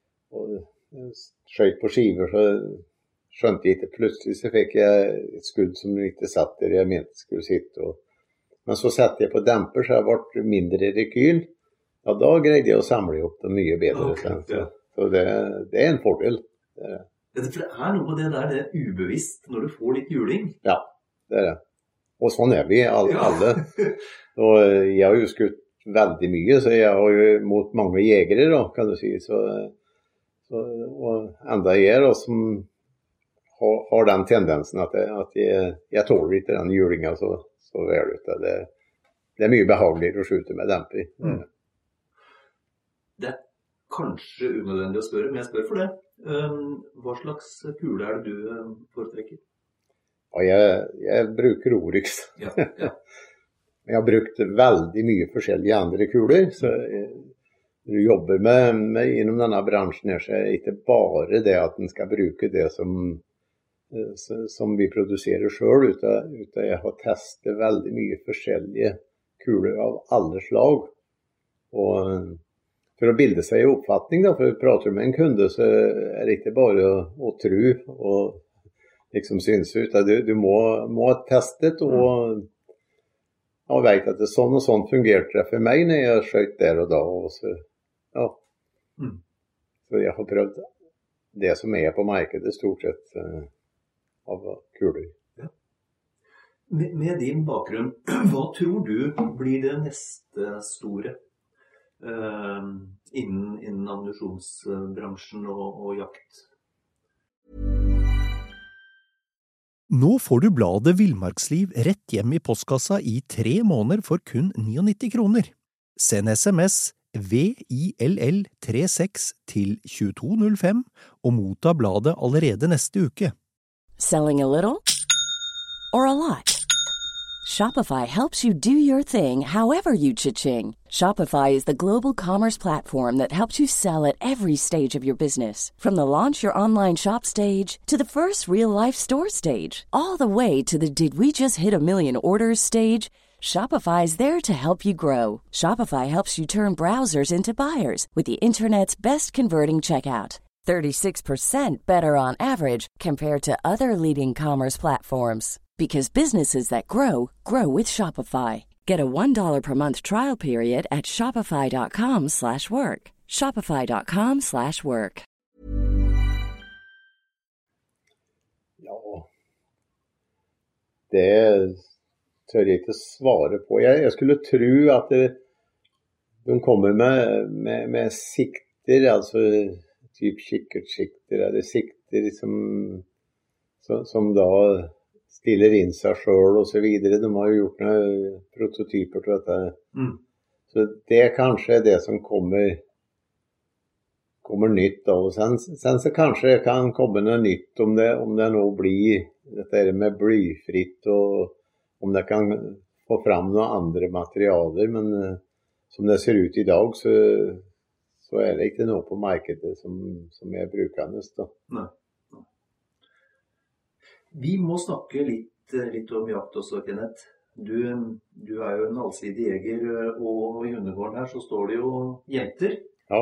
og skjøt på skiver, så skjønte jeg ikke. Plutselig så fikk jeg et skudd som ikke satt der jeg mente skulle sitte. Og, men så satte jeg på demper, så jeg ble mindre rekyl. Ja, da greide jeg å samle opp det mye bedre. Okay, ja. Så det, det er en fordel. Det er. For det er noe med det der, det er ubevisst når du får litt juling. Ja, det er det. Og sånn er vi alle. Ja. alle. Og jeg har jo skutt veldig mye, så jeg har jo mot mange jegere da, kan du si. Så, så, og enda jeg er da, som har, har den tendensen at, jeg, at jeg, jeg tåler ikke den julingen så, så vel ut. Det, det er mye behageligere å skjute med demper. Mm. Det er kanskje unødvendig å spørre, men jeg spør for det. Um, hva slags kule er det du um, foretrekker? Ja, jeg, jeg bruker Oryx. Ja, ja. Jeg har brukt veldig mye forskjellige andre kuler, så jeg, du jobber med, med innom denne bransjen her, så er det ikke bare det at den skal bruke det som, som vi produserer selv, uten, uten jeg har testet veldig mye forskjellige kuler av alle slag. Og for å bilde seg i oppfatning, da, for prater du med en kunde, så er det ikke bare å, å tro og liksom synes ut. Du, du må, må ha testet, og jeg vet at det sånn og sånn fungerte det for meg når jeg skjøt der og da. Og så, ja. Mm. Så jeg har prøvd det som er på markedet stort sett uh, av kuler. Ja. Med, med din bakgrunn, hva tror du blir det neste store? Uh, innen, innen ammunisjonsbransjen og, og jakt. Nå får du bladet Villmarksliv rett hjem i postkassa i tre måneder for kun nittini kroner. Send sms V I L L tre seks til to to null fem og motta bladet allerede neste uke. Selling a little or a lot? Shopify helps you do your thing however you cha-ching. Shopify is the global commerce platform that helps you sell at every stage of your business. From the launch your online shop stage to the first real-life store stage, all the way to the did we just hit a million orders stage. Shopify is there to help you grow. Shopify helps you turn browsers into buyers with the internet's best converting checkout. thirty-six percent better on average compared to other leading commerce platforms. Because businesses that grow, grow with Shopify. Get a one dollar per month trial period at shopify.com slash work. Shopify.com slash work. Ja, det tør jeg ikke svare på. Jeg, jeg skulle tro at det, de kommer med, med, med sikter, altså typ kikkertsikter, eller sikter som, som, som da stiller inn seg selv og så videre. De har jo gjort noen prototyper til dette. Mm. Så det kanskje er det som kommer, kommer nytt da. Og sen, sen så kanskje kan komme noe nytt om det, om det nå blir dette med blyfritt og om det kan få fram noen andre materialer. Men uh, som det ser ut i dag, så, så er det ikke noe på markedet som, som er brukende da. Nei. Vi må snakke litt, litt om jakt også, Kenneth. Du, du er jo en allsidig jeger, og i hundegården her så står det jo jenter. Ja.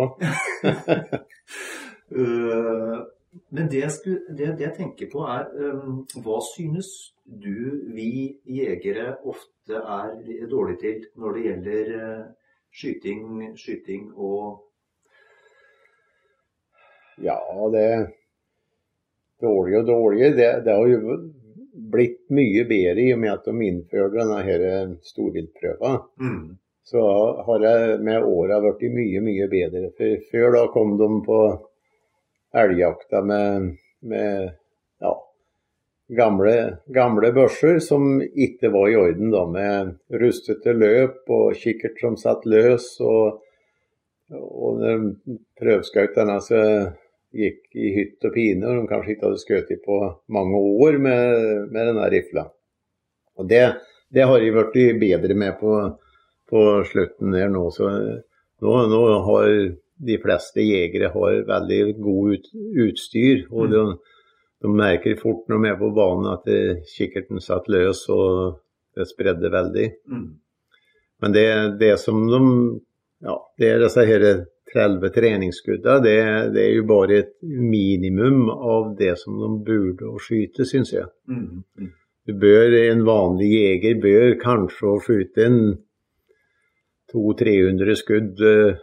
Men det jeg, skulle, det, det jeg tenker på er, hva synes du vi jegere ofte er dårlige til når det gjelder skyting, skyting og... Ja, det... Dårlig og dårlig, det, det har jo blitt mye bedre i og med at de innførte denne her storviltprøven. Mm. Så har jeg med året vært mye, mye bedre. For før da kom de på elgjakta med, med ja, gamle, gamle børser som ikke var i orden da, med rustete løp og kikkert som satt løs. Og, og prøvskauterne så gikk i hytt og pine, og de kanskje ikke hadde skjøtet på mange år med, med denne rifla. Og det, det har jeg vært bedre med på, på slutten der nå, så nå, nå har de fleste jegere har veldig god ut, utstyr, og de, de merker fort når de er på banen at det, kikkerten satt løs, og det spredde veldig. Mm. Men det, det som de, ja, det er disse her elleve treningsskudder, det, det er jo bare et minimum av det som de burde å skyte, synes jeg. Mm. Mm. Du bør, en vanlig jeger bør kanskje å skyte en to til tre hundre skudd uh,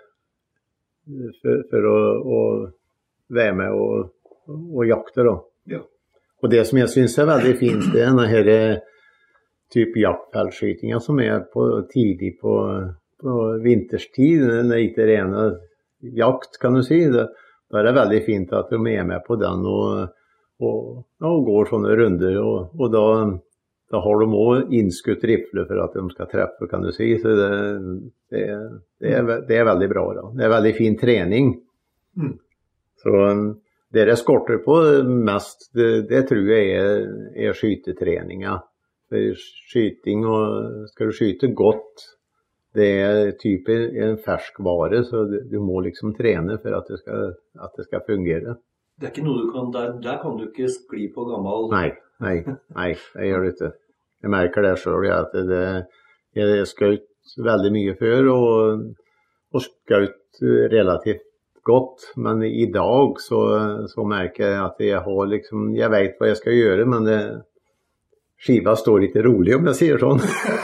for, for å, å være med og, og jakte da. Ja. Og det som jeg synes er veldig fint, det er denne her type jaktfeltskytinga som er på, tidlig på, på vinterstid, når det ikke er rene jakt, kan du si. Da er det veldig fint at de er med på den og, og, og går sånne runder, og, og da, da har de også innskutt rifle for at de skal treffe, kan du si. Så det, det, det, er, det er veldig bra da. Det er veldig fin trening. Mm. Så det jeg skorter på mest, det, det tror jeg er, er skytetreninga. For skyting, og skal du skyte godt, det er type en ferskvare, så du må liksom trene for at det skal, at det skal fungere. Det er ikke noe du kan, der, der kan du ikke skli på gammel... Nei, nei, nei, jeg gjør det ikke. Jeg merker det selv, ja, at det, jeg skjøt veldig mye før, og, og skjøt relativt godt, men i dag så, så merker jeg at jeg har liksom, jeg vet hva jeg skal gjøre, men det... Skiva står ikke rolig, om jeg sier sånn.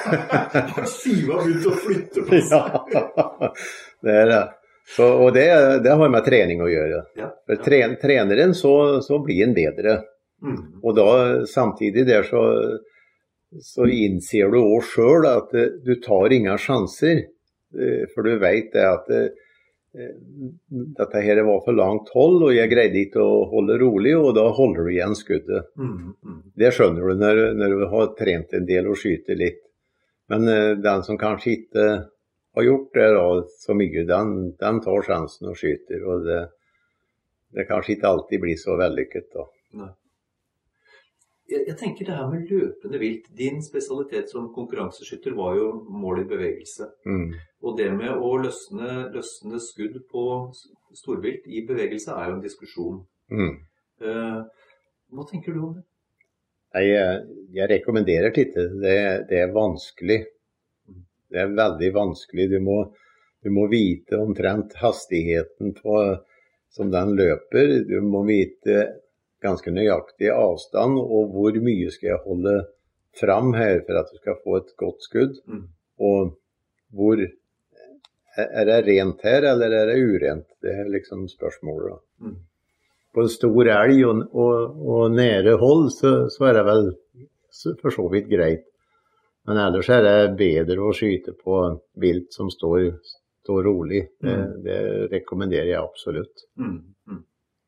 Skiva begynte å flytte på seg. Ja, det er det. Så, og det, det har med trening å gjøre. Ja, ja. For tren, treneren så, så blir en bedre. Mm. Og da samtidig der så, så innser du også selv at du tar ingen sjanser. For du vet det at dette her var for langt hold, og jeg greide ikke å holde rolig, og da holder du igjen skuddet. Mm, mm. Det skjønner du når, når du har trent en del og skyter litt. Men uh, den som kanskje ikke har gjort det da, så mye, den, den tar sjansen og skyter, og det, det kanskje ikke alltid blir så vellykket da. Nei. Jeg, jeg tenker det her med løpende vilt. Din spesialitet som konkurranseskytter var jo mål i bevegelse. Mm. Og det med å løsne, løsne skudd på storvilt i bevegelse er jo en diskusjon. Mm. Uh, hva tenker du om det? Jeg, jeg rekommenderer ikke. Det, det er vanskelig. Det er veldig vanskelig. Du må, du må vite omtrent hastigheten på, som den løper. Du må vite ganske nøyaktig avstand, og hvor mye skal jeg holde fram her for at du skal få et godt skudd. Mm. Og hvor, er det rent her, eller er det urent? Det er liksom spørsmålet da. Mm. På en stor elg og, og, og nære hold, så, så er det vel for så vidt greit. Men ellers er det bedre å skyte på vilt som står, står rolig. Mm. Det, det rekommenderer jeg absolutt. Mm. Mm.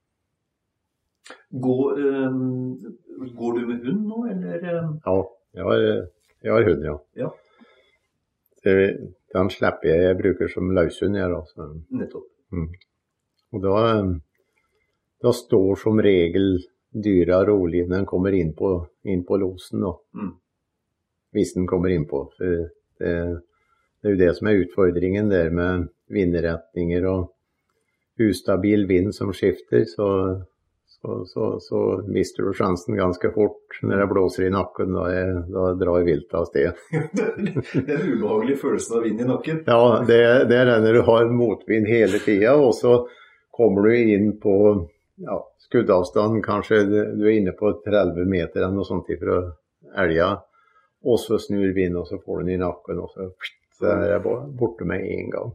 Går, um, går du med hund nå, eller? Ja, jeg har, jeg har hund, ja. Ja. Det, den slipper jeg, jeg bruker som løshund, jeg da. Så. Nettopp. Mm. Og da, da står som regel dyra rolig når den kommer inn på, inn på losen da. Mm. Hvis den kommer inn på. For det, det er jo det som er utfordringen der med vindretninger og ustabil vind som skifter, så Så, så, så mister du sjansen ganske fort når det blåser i nakken, da, jeg, da drar jeg vilt av sted. Det er en ubehagelig følelse av vind i nakken. Ja, det, det er når du har motvind hele tiden, og så kommer du inn på ja, skuddavstand, kanskje du er inne på tretti meter eller noe sånt fra elga, og så snur vind, og så får du den i nakken, og så, så er jeg borte med en gang.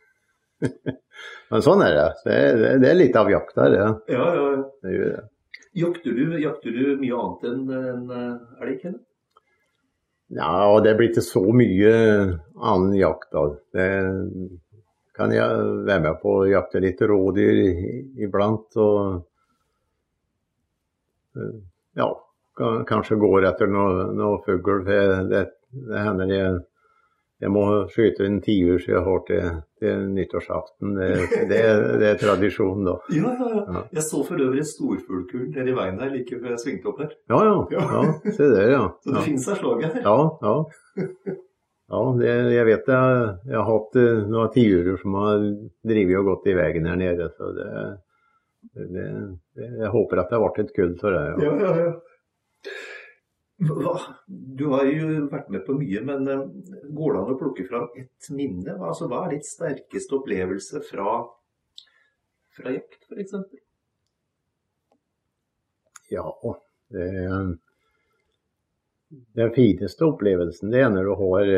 Men sånn er det. Det er, det er litt av jakt der, ja. Ja, ja, ja. Det gjør det. Jakter du, jakter du mye annet enn en elg, eller? Ja, det blir ikke så mye annen jakt da. Det kan jeg være med på å jakte litt rådyr iblant, og ja, kanskje går etter noe, noe fugl. Det, det hender jeg Jeg må skyte en tiur så jeg har til, til nyttårsaften. Det, det, det er tradisjon da. Ja, ja, ja. Ja. Jeg så for øvrig storfuglkull nede i veien der, like før jeg svingte opp der. Ja, ja. ja. ja se der, ja. Så det ja. finnes her slaget her. Ja, ja. Ja, det, jeg vet jeg, jeg har hatt noen tiurer som har drivet og gått i veien her nede, så det, det, det jeg håper at det har vært et kull for det. Ja, ja, ja. ja. Hva? Du har jo vært med på mye, men går det an å plukke fram et minne? Altså, hva er ditt sterkeste opplevelse fra, fra jakt, for eksempel? Ja, det, den fineste opplevelsen det er når du har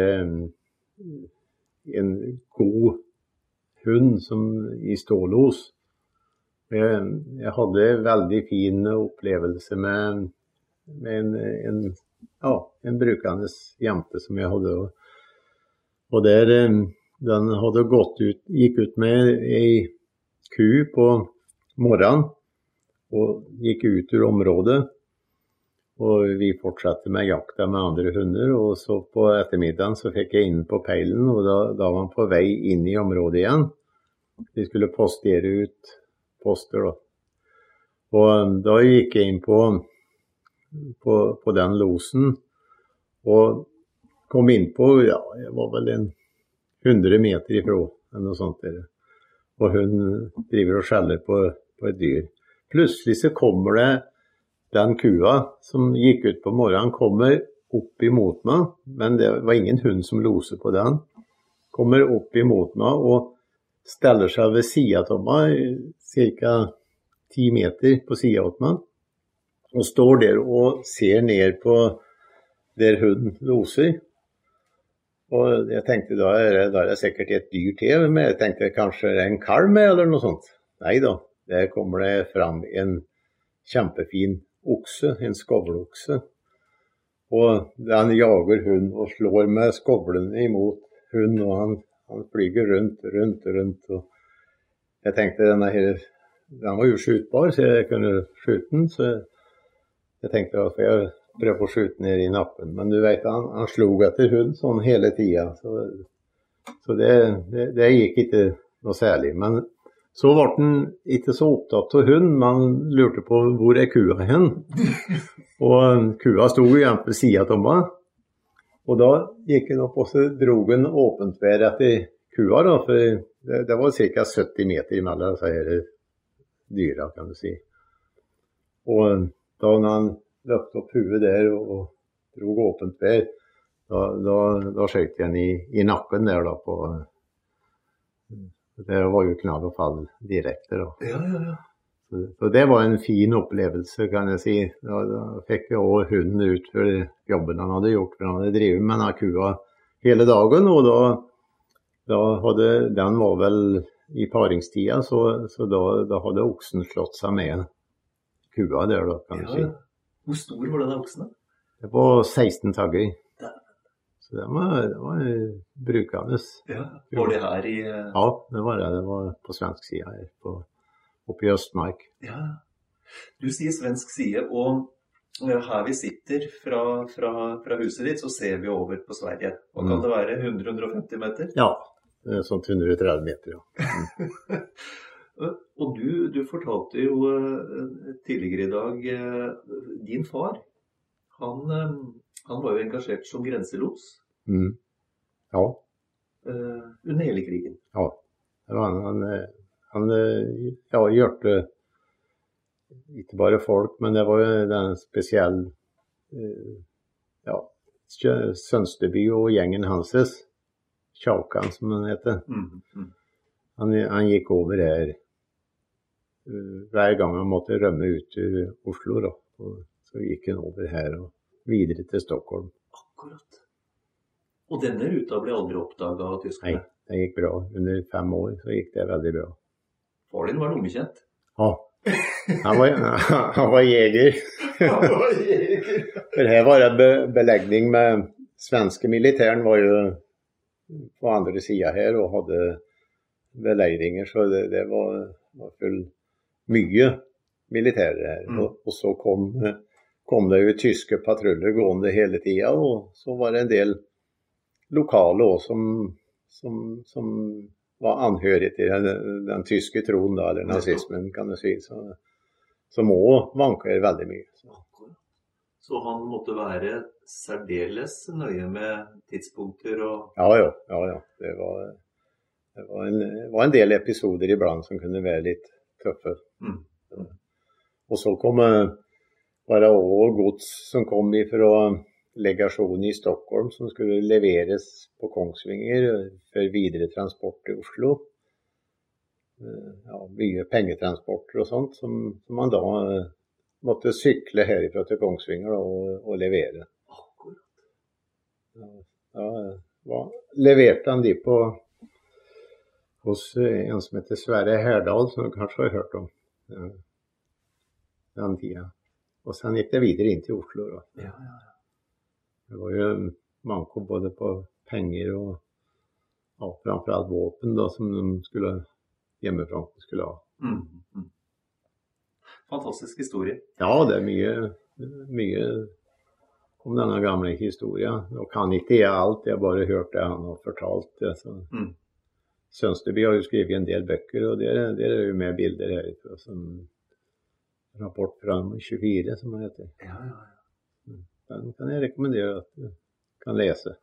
en god hund som i stålos. Jeg, jeg hadde en veldig fin opplevelse med med en, en, ja, en brukende jente som jeg hadde. Og der, den hadde gått ut, gikk ut med en ku på morgenen, og gikk ut ur området. Og vi fortsatte med jakta med andre hunder, og så på ettermiddagen så fikk jeg inn på peilen, og da, da var han på vei inn i området igjen. Vi skulle postere ut poster da. Og da gikk jeg inn på På, på den losen, og kom inn på, ja, jeg var vel en hundre meter ifra, eller noe sånt der. Og hun driver og skjeller på, på et dyr. Plutselig så kommer det den kua som gikk ut på morgenen, kommer opp imot meg, men det var ingen hund som loser på den. Kommer opp imot meg og steller seg ved siden av meg, cirka ti meter på siden av meg. Og står der og ser ned på der hunden loser. Og jeg tenkte da er det, da er det sikkert et dyr til, men jeg tenkte kanskje det er en kalv med eller noe sånt. Nei da, der kommer det fram en kjempefin okse, en skovlokse. Og den jager hunden og slår med skovlene imot hunden, og han, han flyger rundt, rundt, rundt. Og jeg tenkte denne her, den var jo skjutbar, så jeg kunne skjute den, så jeg tenkte at jeg prøvde å skjute ned i nappen. Men du vet, han, han slog etter hund sånn hele tiden, så, så det, det, det gikk ikke noe særlig. Men så var den ikke så opptatt av hund, man lurte på hvor er kua hen. Og kua stod jo igjen på siden av meg. Og da gikk den opp og så drog den åpent ved etter kua da, for det, det var cirka sytti meter imellom så her dyra, kan du si. Og da når han løpte opp huet der og, og drog åpent ved, da, da, da skjøt jeg i, i nakken der da på, det var jo knall og fall direkte da. Ja, ja, ja. Så, så det var en fin opplevelse, kan jeg si. Da, da fikk jeg også hunden ut for jobben han hadde gjort, for han hadde drivet med denne kua hele dagen, og da, da hadde, den var vel i paringstida, så, så da, da hadde oksen slått seg med kua der da, kan Ja, du si. ja. Hvor stor var denne oksen da? Det var seksten tagger. Ja. Så det var, det var brukende. Ja. Var det her i... Ja, det var det. Det var på svensk side her, på, oppe i Østmark. Ja. Du sier svensk side, og her vi sitter fra, fra, fra huset ditt, så ser vi over på Sverige. Hva kan Mm. det være? hundre til hundre og femti meter? Ja, det er sånn hundre og tretti meter, ja. Og du, du fortalte jo eh, tidligere i dag, eh, din far, han, eh, han var jo engasjert som grenselos Mm. Ja, eh, under hele krigen. ja. Det var han, han, eh, han eh, ja, gjørte ikke bare folk, men det var jo den spesiell, eh, ja, Sjø- Sønsteby og gjengen hanses, Tjaukan som han heter. Mm, mm. Han, han gikk over her uh, hver gang han måtte rømme ut ur Oslo da. Og så gikk han over her og videre til Stockholm. Akkurat. Og denne ruta ble aldri oppdaget av Nei, tyskerne. det gikk bra. Under fem år så gikk det veldig bra. Far din var lommekjent. Ja, han var, han var jeger. For her var det be, belegning med svenske militæren var jo på andre siden her og hadde beleiringer, så det, det var, var full mye militære her. Mm. Og, og så kom, kom det jo tyske patruller gående hele tiden, og så var det en del lokale også som, som, som var anhørig til den, den tyske troen da, eller nazismen kan du si, så, som også vanker veldig mye. Så. Så han måtte være særdeles nøye med tidspunkter og... Ja, ja, ja, ja. Det var, det var, en, det var en del episoder iblant som kunne være litt tøffe. Mm. Og så kom eh, var det også gods som kom fra legasjonen i Stockholm som skulle leveres på Kongsvinger for videre transport til Oslo. Eh, Ja, mye pengetransporter og sånt som, som man da eh, måtte sykle herifra til Kongsvinger da, og, og levere. Akkurat. Ja, da var, leverte han de på hos en som heter Sverre Herdal, som du kanskje har hørt om ja, den tiden. Og sen gikk det videre inn til Oslo. Da. Ja, ja, ja. Det var jo manko både på penger og ja, framfor alt våpen da, som de skulle hjemmefra skulle ha. Mm, mm. Fantastisk historie. Ja, det er mye, mye om denne gamle historien. Nå kan ikke jeg alt, jeg har bare hørt det han har fortalt. Det, så. Mm. Sønsteby har jo skrevet en del bøker, og det er, det er jo med bilder herfra, som rapport fra tjuefire, som det heter. Ja, ja, ja. Den kan jeg rekommendere at du kan lese.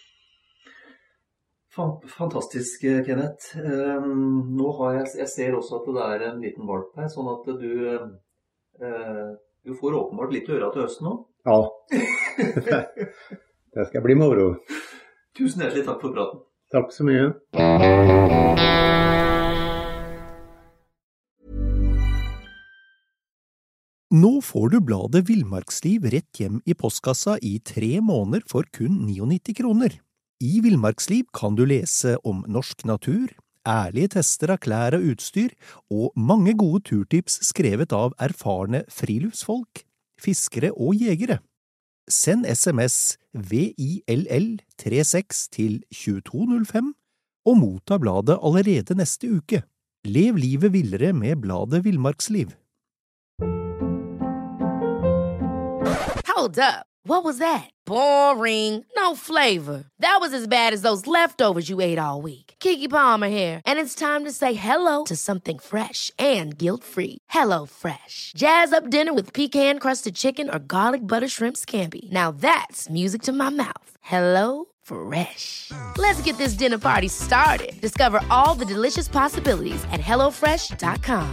Fantastisk, Kenneth. Um, nå har jeg, jeg ser også at det er en liten valp her, sånn at du, uh, du får åpenbart litt øra til høsten nå. Ja, det skal bli moro. Tusen hjertelig takk for praten. Takk så mye. Nå får du bladet Villmarksliv rett hjem i postkassa i tre måneder for kun nittini kroner. I Villmarksliv kan du lese om norsk natur, ærlige tester av klær og utstyr, og mange gode turtips skrevet av erfarne friluftsfolk, fiskere og jegere. Send sms V I L L tre seks til to to null fem og motta bladet allerede neste uke. Lev livet villere med bladet Villmarksliv. Hold up. What was that? Boring. No flavor. That was as bad as those leftovers you ate all week. Keke Palmer here, and it's time to say hello to something fresh and guilt-free. Hello Fresh. Jazz up dinner with pecan-crusted chicken or garlic butter shrimp scampi. Now that's music to my mouth. Hello Fresh. Let's get this dinner party started. Discover all the delicious possibilities at hello fresh dot com.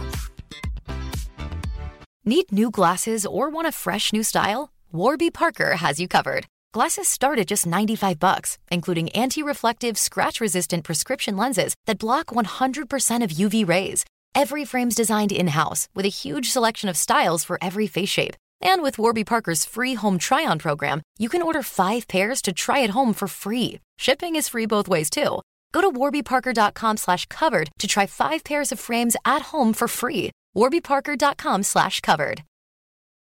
Need new glasses or want a fresh new style? Warby Parker has you covered. Glasses start at just ninety-five bucks, including anti-reflective, scratch-resistant prescription lenses that block one hundred percent of U V rays. Every frame's designed in-house with a huge selection of styles for every face shape. And with Warby Parker's free home try-on program, you can order five pairs to try at home for free. Shipping is free both ways, too. Go to warbyparker.com slash covered to try five pairs of frames at home for free. warbyparker.com slash covered.